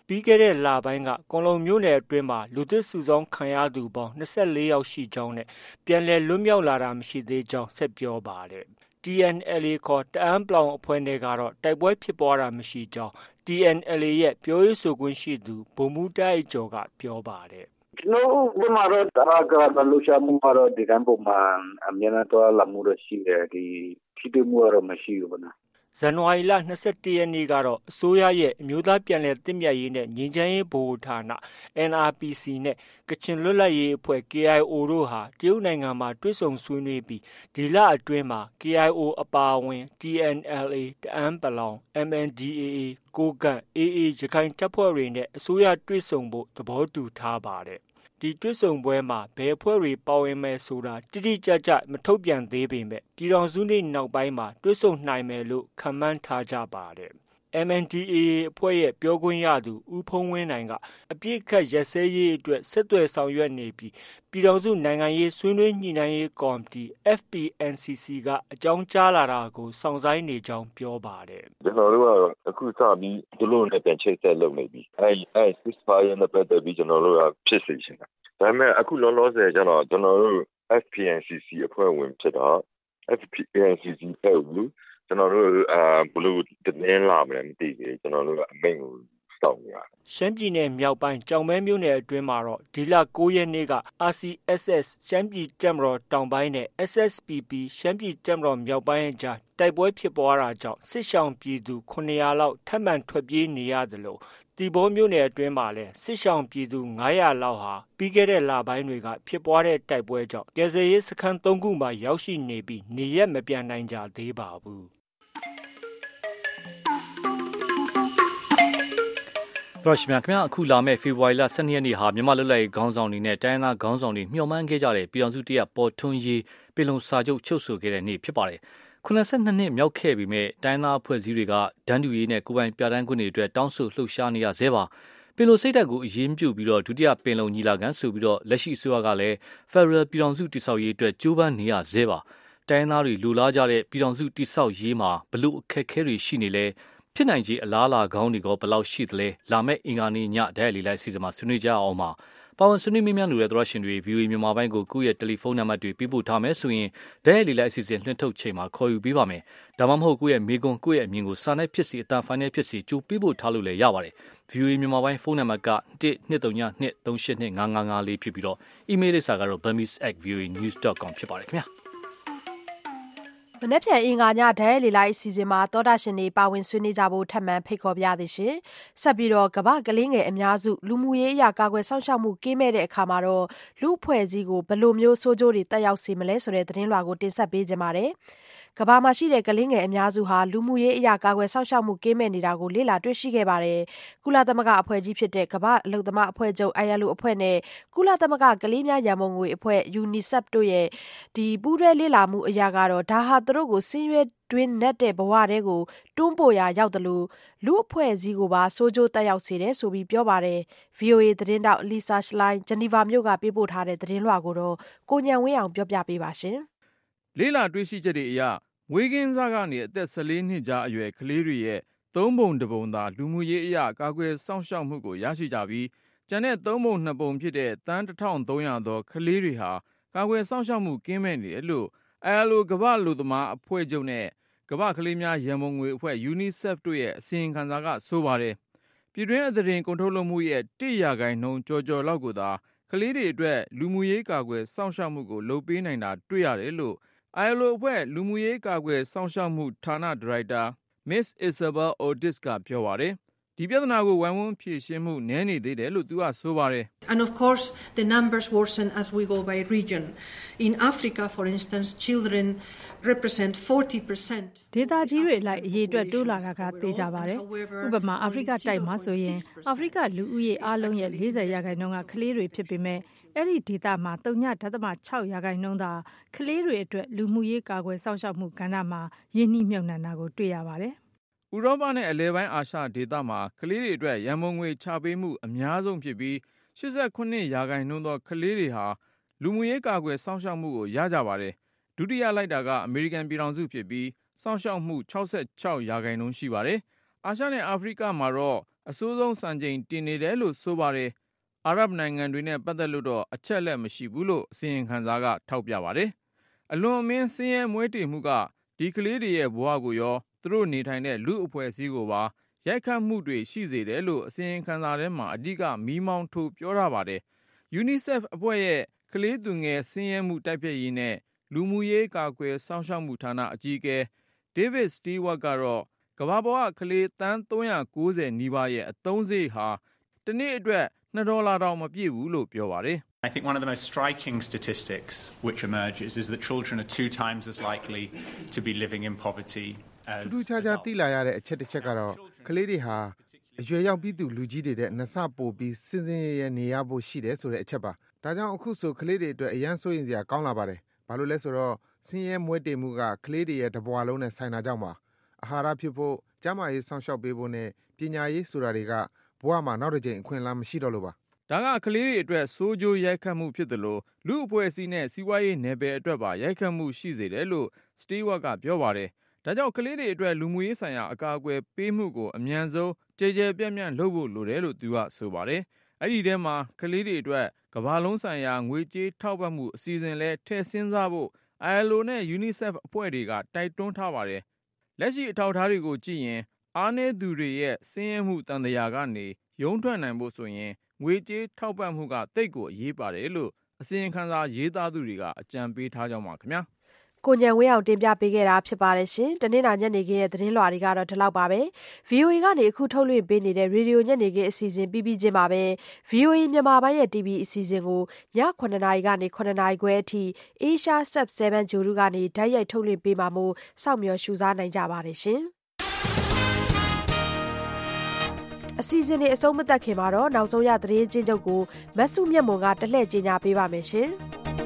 ပြီးခဲ့တဲ့လပိုင်းကကွန်လုံမြို့နယ်အတွင်းမှာလူသစ်စုဆောင်းခံရသူပေါင်း၂၄ယောက်ရှိကြောင်းနဲ့ပြန်လည်လွတ်မြောက်လာတာမရှိသေးကြောင်းဆက်ပြောပါတယ်။ T N L A ခေါ်တအန်းပလောင်အဖွဲ့နဲ့ကတော့တိုက်ပွဲဖြစ်ပွားတာမရှိကြောင်း T N L A ရဲ့ပြောရေးဆိုခွင့်ရှိသူဗိုလ်မှူးတားအိုက်ကျော်ကပြောပါတယ်။ကျွန်တော်တို့ဒီမှာတော့တရာကတာလူရှာမှုကတော့ဒီကံပုံမှန်အမြဲတမ်းတော့လာမှုရရှိတယ်ဒီထိတွေ့မှုကတော့မရှိဘူးဗောနော်ဇန်နဝါရီလ၂၁ရက်နေ့ကတော့အစိုးရရဲ့အမျိုးသားပြန်လည်သင့်မြတ်ရေးနဲ့ငြိမ်းချမ်းရေးဗဟိုဌာန N R P C နဲ့ကချင်လွတ်လပ်ရေးအဖွဲ့ K I O တို့ဟာတရုတ်နိုင်ငံမှာတွေ့ဆုံဆွေးနွေးပြီးဒီလအတွင်းမှာ K I O အပါအဝင် T N L A တအန်းပလောင် M N D A A ကိုးကန့် A A ရခိုင်တပ်ဖွဲ့တွေနဲ့အစိုးရတွေ့ဆုံဖို့သဘောတူထားပါတယ်ဒီတွေ့ဆုံပွဲမှာဘယ်အဖွဲ့တွေပါဝင်မယ်ဆိုတာတိတိကျကျမထုတ်ပြန်သေးပေမဲ့ပြည်ထောင်စုနေ့နောက်ပိုင်းမှာတွေ့ဆုံနိုင်မယ်လို့ခန့်မှန်းထားကြပါတယ်။ M N D A A အဖွဲ့ရဲ့ပြောခွင့်ရသူဦးဖုံးဝင်းနိုင်ကအပြစ်ခတ်ရက်စဲရေးအတွက်ဆက်သွယ်ဆောင်ရွက်နေပြီးပြည်ထောင်စုနိုင်ငံရေးဆွေးနွေးညှိနှိုင်းရေးကော်မတီ F P N C C ကအကြောင်းကြားလာတာကိုစောင့်ဆိုင်းနေကြောင်းပြောပါတယ်။ကျွန်တော်တို့ကတော့အခုစပြီးသူတို့နဲ့ပြန်ချိတ်ဆက်လုပ်နေပြီ။အဲအဲ ceasefire နဲ့ပတ်သက်ပြီးကျွန်တော်တို့ကဖြစ်စေချင်တာ။ဒါပေမဲ့အခုလောလောဆယ်ကျတော့ကျွန်တော်တို့ F P N C C အဖွဲ့ဝင်ဖြစ်တော့ F P N C C ပဲဘူးကျွန်တော်တို့အာဘလို့တင်းလာမယ်မသိဘူးကျွန်တော်တို့ကအမိန့်ကိုစောင့်နေရတယ်ရှမ်းပြည်နယ်မြောက်ပိုင်းကြောင်မဲမြို့နယ်အတွင်းမှာတော့ဒီလ၉ရက်နေ့က R C S S ရှမ်းပြည်တပ်မတော်တောင်ပိုင်းနဲ့ S S P P ရှမ်းပြည်တပ်မတော်မြောက်ပိုင်းအကြားတိုက်ပွဲဖြစ်ပွားတာကြောင့်စစ်ရှောင်ပြည်သူခုနှစ်ရာလောက်ထပ်မံထွက်ပြေးနေရတယ်လို့တီဘောမြို့နယ်အတွင်းမှာလည်းစစ်ရှောင်ပြည်သူငါးရာလောက်ဟာပြီးခဲ့တဲ့လပိုင်းတွေကဖြစ်ပွားတဲ့တိုက်ပွဲကြောင့်ကယ်ဆယ်ရေးစခန်းသုံးခုမှာရောက်ရှိနေပြီးနေရက်မပြန်နိုင်ကြသေးပါဘူးပရော့ရှ်မြန်ခင်ဗျာအခုလာမဲ့ဖေဖော်ဝါရီလ၁၂ရက်နေ့ဟာမြန်မာလွတ်လပ်ရေးခေါင်းဆောင်တွေနဲ့တိုင်းရင်းသားခေါင်းဆောင်တွေမျှော်မှန်းခဲ့ကြတဲ့ပြည်ထောင်စုတရပေါ်ထွန်းရေးပြည်လုံစာချုပ်ချုပ်ဆိုခဲ့တဲ့နေ့ဖြစ်ပါတယ်။ခုနစ်ဆယ့်နှစ်နှစ်မြောက်ခဲ့ပြီမဲ့တိုင်းသားအဖွဲ့အစည်းတွေကဒန်းတူရေးနဲ့ကိုပိုင်ပြဋ္ဌာန်းခွင့်တွေအတွက်တောင်းဆိုလှုပ်ရှားနေရဆဲပါ။ပြည်လုံစိတ်ဓာတ်ကိုအရေးပြုပြီးတော့ဒုတိယပင်လုံညီလာခံဆိုပြီးတော့လက်ရှိအစိုးရကလည်း Federal ပြည်ထောင်စုတည်ဆောက်ရေးအတွက်ကြိုးပမ်းနေရဆဲပါ။တိုင်းသားတွေလူလားကြတဲ့ပြည်ထောင်စုတည်ဆောက်ရေးမှာဘလို့အခက်အခဲတွေရှိနေလဲဖြစ်နိုင်ခြေအလားအလာကောင်းတွေကဘယ်လောက်ရှိသလဲလာမဲ့အင်္ဂါနေ့ညဒဲလီလိုက်စီစဉ်မှာဆွေးနွေးကြအောင်ပါပါဝင်ဆွေးနွေးမြန်းလို့တဲ့သရရှင်တွေ V O A မြန်မာပိုင်းကိုကိုယ့်ရဲ့တယ်လီဖုန်းနံပါတ်တွေပေးပို့ထားမယ်ဆိုရင်ဒဲလီလိုက်စီစဉ်လွှင့်ထုတ်ချိန်မှာခေါ်ယူပေးပါမယ်ဒါမှမဟုတ်ကိုယ့်ရဲ့မိကွန်ကိုယ့်ရဲ့အမြင်ကိုစာနဲ့ဖြစ်စီအတန်ဖိုင်နဲ့ဖြစ်စီကြိုပေးပို့ထားလို့လည်းရပါတယ် V O A မြန်မာပိုင်းဖုန်းနံပါတ်ကone two three two two three eight two five five fourဖြစ်ပြီးတော့ email လိပ်စာကတော့ burmese at voa news dot com ဖြစ်ပါတယ်ခင်ဗျာမနေ့ပြန်အင်္ဂါညဒဲလီလိုက်အစီအစဉ်မှာသောတာရှင်တွေပါဝင်ဆွေးနွေးကြဖို့ထပ်မံဖိတ်ခေါ်ပြရသည်ရှင်ဆက်ပြီးတော့ကမ္ဘာကလေးငယ်အများစုလူမှုရေးအရာကာကွယ်ဆောင်ရှောက်မှုကင်းမဲ့တဲ့အခါမှာတော့လူအဖွဲ့အစည်းကိုဘယ်လိုမျိုးဆိုးကျိုးတွေတက်ရောက်စေမလဲဆိုတဲ့သတင်းလွှာကိုတင်ဆက်ပေးကြပါမယ်ကမ္ဘာမှာရှိတဲ့ကလေးငယ်အများစုဟာလူမှုရေးအရာကာကွယ်ဆောင်ရှောက်မှုကင်းမဲ့နေတာကိုလေ့လာတွေ့ရှိခဲ့ပါတယ်။ကုလသမဂ္ဂအဖွဲ့ကြီးဖြစ်တဲ့ကမ္ဘာအလုပ်သမားအဖွဲ့ချုပ် I L O အဖွဲ့နဲ့ကုလသမဂ္ဂကလေးများရန်ပုံငွေအဖွဲ့ UNICEF တို့ရဲ့ဒီပူးတွဲလေ့လာမှုအရာကတော့ဒါဟာသူတို့ကိုဆင်းရဲတွင်းနဲ့တဲ့ဘဝတွေကိုတွန်းပို့ရာရောက်တယ်လို့လူအဖွဲ့အစည်းကိုပါစိုးကျိုးတက်ရောက်စေတယ်ဆိုပြီးပြောပါတယ်။ V O A သတင်းတောက် Lisa Schlein ဂျနီဗာမြို့ကပေးပို့ထားတဲ့သတင်းလွှာကိုတော့ကိုညံဝင်းအောင်ပြောပြပေးပါရှင်။လေ့လာတွေ့ရှိချက်တွေအရဝေးကင်းစားကနေအသက်၁၄နှစ်ကြားအရွယ်ကလေးတွေရဲ့သုံးပုံတစ်ပုံသာလူမှုရေးအရာကာကွယ်စောင့်ရှောက်မှုကိုရရှိကြပြီးကျန်တဲ့သုံးပုံနှစ်ပုံဖြစ်တဲ့တန်းတစ်ထောင်သုံးရာသောကလေးတွေဟာကာကွယ်စောင့်ရှောက်မှုကင်းမဲ့နေတယ်လို့ I L O ကမ္ဘာလူသမားအဖွဲ့ချုပ်နဲ့ကမ္ဘာကလေးများရန်ပုံငွေအဖွဲ့ UNICEF တို့ရဲ့အစီရင်ခံစာကဆိုပါတယ်။ပြည်တွင်းအသတင်းကုန်ထုတ်လုပ်မှုရဲ့တစ်ရာခိုင်နှုန်းကျော်ကျော်လောက်ကိုသာကလေးတွေအတွက်လူမှုရေးကာကွယ်စောင့်ရှောက်မှုကိုလုပ်ပေးနိုင်တာတွေ့ရတယ်လို့I L O အဖွဲ့လူမှုရေးကာကွယ်စောင့်ရှောက်မှုဌာနဒါရိုက်တာ Miss Isabel Otis ကပြောပါတယ်။ဒီပြဿနာကိုဝိုင်းဝန်းဖြေရှင်းမှုနည်းနေသေးတယ်လို့သူကဆိုပါတယ်။ And of course the numbers worsen as we go by region. In Africa for instance children represent forty percent. ဒေသကြီးတွေလိုက်အရေးအတွက်တိုးလာတာကသိကြပါတယ်။ဥပမာအာဖရိကတိုက်မှာဆိုရင်အာဖရိကလူဦးရေအလုံးရဲ့၄၀ရာခိုင်နှုန်းကကလေးတွေဖြစ်ပေမဲ့အဲ့ဒီဒေသမှာ၃.၆ရာခိုင်နှုန်းသာကလေးတွေအတွက်လူမှုရေးကာကွယ်စောင့်ရှောက်မှုကဏ္ဍမှာရင်းနှီးမြှုပ်နှံတာကိုတွေ့ရပါတယ်။ဥရောပနဲ့အလယ်ပိုင်းအာရှဒေသမှာကလေးတွေအတွက်ရန်ပုံငွေချပေးမှုအများဆုံးဖြစ်ပြီး၈၉ရာခိုင်နှုန်းသောကလေးတွေဟာလူမှုရေးကာကွယ်စောင့်ရှောက်မှုကိုရကြပါတယ်။ဒုတိယလိုက်တာကအမေရိကန်ပြည်ထောင်စုဖြစ်ပြီးစောင့်ရှောက်မှု၆၆ရာခိုင်နှုန်းရှိပါတယ်။အာရှနဲ့အာဖရိကမှာတော့အဆိုးဆုံးစံချိန်တင်နေတယ်လို့ဆိုပါတယ်။အာရပ်နိုင်ငံတွေနဲ့ပတ်သက်လို့တော့အချက်လက်မရှိဘူးလို့အစီရင်ခံစာကထောက်ပြပါတယ်။အလွန်အမင်းဆင်းရဲမွဲတေမှုကဒီကလေးတွေရဲ့ဘဝကိုရောသူတို့နေထိုင်တဲ့လူအဖွဲ့အစည်းကိုပါရိုက်ခတ်မှုတွေရှိစေတယ်လို့အစီရင်ခံစာထဲမှာအဓိကမီးမောင်းထိုးပြောထားပါတယ်။ UNICEF အဖွဲ့ရဲ့ကလေးသူငယ်ဆင်းရဲမှုတိုက်ဖျက်ရေးနဲ့လူမှုရေးကာကွယ်စောင့်ရှောက်မှုဌာနအကြီးအကဲ David Stewart ကတော့ကမ္ဘာပေါ်ကကလေးသန်းသုံးရာကိုးဆယ်နီးပါးရဲ့အသုံးစရိတ်ဟာတနေ့အတွက်နှစ်ဒေါ်လာတောင်မပြည့်ဘူးလို့ပြောပါတယ်။ I think one of the most striking statistics which emerges is that children are two times as likely to be living in poverty as ထူးခြားခြားသိလာရတဲ့အချက်တစ်ချက်ကတော့ကလေးတွေဟာအရွယ်ရောက်ပြီးသူလူကြီးတွေတဲ့နှစ်ဆပိုပြီးစင်စင်ရရနေရဖို့ရှိတယ်ဆိုတဲ့အချက်ပါ။ဒါကြောင့်အခုဆိုကလေးတွေအတွက်အရန်စိုးရင်စရာကောင်းလာပါတယ်။ဘာလို့လဲဆိုတော့ဆင်းရဲမွဲတေမှုကကလေးတွေရဲ့တဘွားလုံးနဲ့ဆိုင်တာကြောင့်ပါ။အာဟာရဖြစ်ဖို့ကျန်းမာရေးစောင့်ရှောက်ပေးဖို့နဲ့ပညာရေးဆိုတာတွေကဘဝမှာနောက်တစ်ကြိမ်အခွင့်အလမ်းမရှိတော့လို့ပါဒါကကလေးတွေအတွက်စိုးကျိုးရိုက်ခတ်မှုဖြစ်တယ်လို့လူအဖွဲ့အစည်းနဲ့စီးပွားရေးနယ်ပယ်အတွက်ပါရိုက်ခတ်မှုရှိစေတယ်လို့ Stewart ကပြောပါတယ်။ဒါကြောင့်ကလေးတွေအတွက်လူမှုရေးဆိုင်ရာအကာအကွယ်ပေးမှုကိုအမြန်ဆုံးကြည်ကြဲပြန့်ပြန့်လုပ်ဖို့လိုတယ်လို့သူကဆိုပါတယ်။အဲ့ဒီထဲမှာကလေးတွေအတွက်ကမ္ဘာလုံးဆိုင်ရာငွေကြေးထောက်ပံ့မှုအစီအစဉ်လဲထည့်စဉ်းစားဖို့ I L O နဲ့ UNICEF အဖွဲ့တွေကတိုက်တွန်းထားပါတယ်။လက်ရှိအထောက်အထားတွေကိုကြည့်ရင်အားနည်းသူတွေရဲ့ဆင်းရဲမှုတန်တရားကနေရုန်းထွက်နိုင်ဖို့ဆိုရင်ငွေကြေးထောက်ပံ့မှုကတိတ်ကိုအရေးပါတယ်လို့အစီရင်ခံစာရေးသားသူတွေကအကြံပေးထားကြပါခင်ဗျာကိုညံဝင်းအောင်တင်ပြပေးခဲ့တာဖြစ်ပါတယ်ရှင်။တနေ့နာညနေခင်းရဲ့သတင်းလွှာတွေကတော့ဒီလောက်ပါပဲ။ V O A ကနေအခုထုတ်လွှင့်ပေးနေတဲ့ရေဒီယိုညနေခင်းအစီအစဉ်ပြီးပြီးချင်းပါပဲ။ V O A မြန်မာပိုင်းရဲ့ T V အစီအစဉ်ကိုညခုနှစ်နာရီကနေခုနှစ်နာရီခွဲအထိ Asia Sub ဆယ်ဂြိုဟ်တုကနေဓာတ်ရိုက်ထုတ်လွှင့်ပေးမှာမို့စောင့်မျှော်ရှုစားနိုင်ကြပါတယ်ရှင်။အစီအစဉ်တွေအဆုံးမသတ်ခင်မှာတော့နောက်ဆုံးရသတင်းချင်းချုပ်ကိုမဆုမြတ်မွန်ကတလှည့်ကြေညာပေးပါမယ်ရှင်။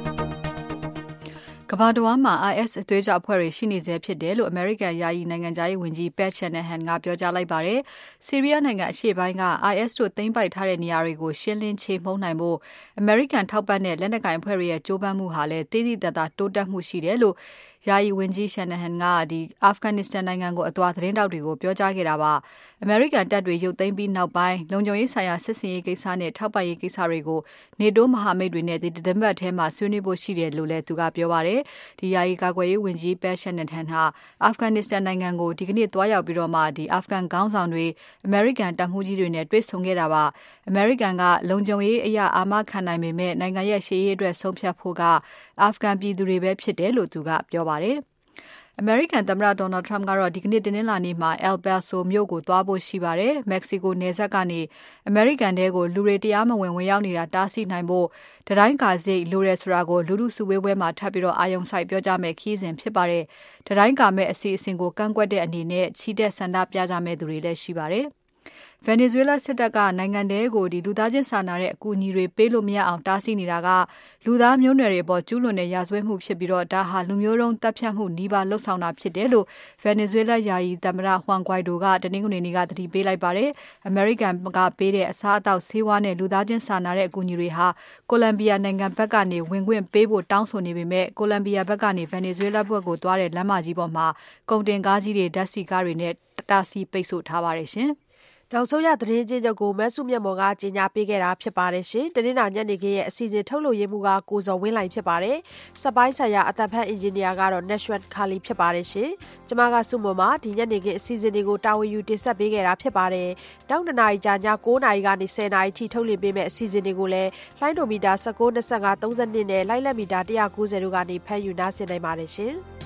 ကမ္ဘာတော်မှာ I S အသွေးကြွအဖွဲ့တွေရှိနေဆဲဖြစ်တယ်လို့ American ယာယီနိုင်ငံသားရေးဝန်ကြီး Pat Shanahan ကပြောကြားလိုက်ပါတယ်။ ဆီးရီးယားနိုင်ငံအရှေ့ပိုင်းက I S တို့သိမ်းပိုက်ထားတဲ့နေရာတွေကိုရှင်းလင်းချေမှုန်းနိုင်ဖို့ American ထောက်ပံ့တဲ့လက်နက်ကိုင်အဖွဲ့တွေရဲ့ကြိုးပမ်းမှုဟာလည်းတည်တည်တတ်တာတိုးတက်မှုရှိတယ်လို့ယာယီဝန်ကြီး Shanahan ကဒီ Afghanistan နိုင်ငံကိုအသွားသတင်းတောက်တွေကိုပြောကြားခဲ့တာပါ။ American တပ်တွေရုပ်သိမ်းပြီးနောက်ပိုင်းလုံခြုံရေးဆိုင်ရာစစ်စင်ရေးကိစ္စနဲ့ထောက်ပံ့ရေးကိစ္စတွေကို NATO မဟာမိတ်တွေနဲ့ဒီတပတ်ထဲမှာဆွေးနွေးဖို့ရှိတယ်လို့လည်းသူကပြောပါတယ်။ဒီယာယီကာကွယ်ရေးဝန်ကြီး Pat Shanahan ဟာ Afghanistan နိုင်ငံကိုဒီကနေ့သွားရောက်ပြီးတော့မှဒီ Afghan ခေါင်းဆောင်တွေ American တပ်မှူးကြီးတွေနဲ့တွေ့ဆုံခဲ့တာပါ။ American ကလုံခြုံရေးအရာအာမခံနိုင်ပေမဲ့နိုင်ငံရဲ့ရှေ့ရေးအတွက်ဆုံးဖြတ်ဖို့က Afghan ပြည်သူတွေပဲဖြစ်တယ်လို့သူကပြောပါတယ်။ American သမ္မတ Donald Trump ကတော့ဒီကနေ့တင်းနှင်းလာနေ့မှာ El Paso မြို့ကိုသွားဖို့ရှိပါတယ်။ Mexico နယ်စပ်ကနေ American တဲကိုလူတွေတရားမဝင်ဝင်ရောက်နေတာတားဆီးနိုင်ဖို့တတိုင်းကာစိတ်လိုတယ်ဆိုတာကိုလူထုစုဝေးပွဲမှာထပ်ပြီးတော့အာယုံစိုက်ပြောကြားမယ်ခီးစဉ်ဖြစ်ပါတယ်။တတိုင်းကာမဲ့အစီအစဉ်ကိုကန့်ကွက်တဲ့အနေနဲ့ချီတက်ဆန္ဒပြကြမဲ့သူတွေလည်းရှိပါတယ်။ Venezuela စစ်တပ်ကနိုင်ငံထဲကိုဒီလူသားချင်းစာနာတဲ့အကူအညီတွေပေးလို့မရအောင်တားဆီးနေတာကလူသားမျိုးနွယ်တွေပေါ်ကျူးလွန်တဲ့ရာဇဝတ်မှုဖြစ်ပြီးတော့ဒါဟာလူမျိုးတုံးတပ်ဖြတ်မှုနှီးပါလှုပ်ဆောင်တာဖြစ်တယ်လို့ Venezuela ယာယီသမ္မတ Juan Guaido ကတနင်္ဂနွေနေ့ကသတိပေးလိုက်ပါတယ်။ American ကပေးတဲ့အစားအသောက်ဆေးဝါးနဲ့လူသားချင်းစာနာတဲ့အကူအညီတွေဟာ Colombia နိုင်ငံဘက်ကနေဝင်ခွင့်ပေးဖို့တောင်းဆိုနေပေမဲ့ Colombia ဘက်ကနေ Venezuela ဘက်ကိုသွားတဲ့လမ်းမကြီးပေါ်မှာကုန်တင်ကားကြီးတွေဓာတ်ဆီကားတွေနဲ့တားဆီးပိတ်ဆို့ထားပါတယ်ရှင်။နောက်ဆုံးရသတင်းချင်းချုပ်ကိုမဆုမြတ်မော်ကကြီးညာပေးခဲ့တာဖြစ်ပါတယ်ရှင်။တနင်္လာညနေခင်းရဲ့အစီအစဉ်ထုတ်လို့ရမှုကကိုဇော်ဝင်းလိုင်ဖြစ်ပါတယ်။စပိုင်းဆိုင်ရာအသက်ဖတ်အင်ဂျင်နီယာကတော့ Nashwan Kali ဖြစ်ပါတယ်ရှင်။ကျွန်မကဆုမွန်ပါဒီညနေခင်းအစီအစဉ်တွေကိုတာဝန်ယူတင်ဆက်ပေးခဲ့တာဖြစ်ပါတယ်။နောက်နှစ်နာရီကြာညကိုးနာရီကနေဆယ်နာရီထိထုတ်လွှင့်ပေးမယ့်အစီအစဉ်တွေကိုလည်းလိုင်းဒိုမီတာ၁၉ ၂၅ ၃၂နဲ့လိုင်းလက်မီတာ၁၉၀တို့ကနေဖမ်းယူနားဆင်နိုင်ပါတယ်ရှင်။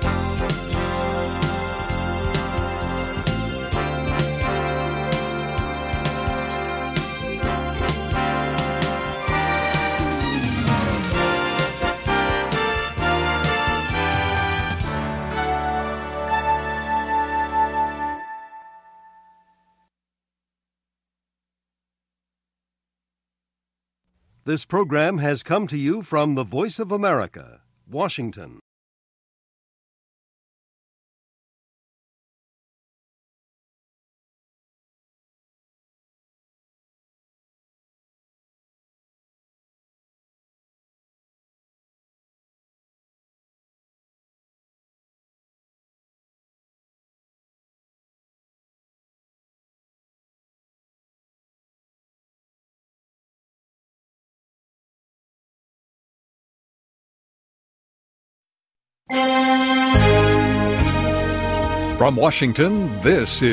This program has come to you from the Voice of America, Washington. From Washington, this is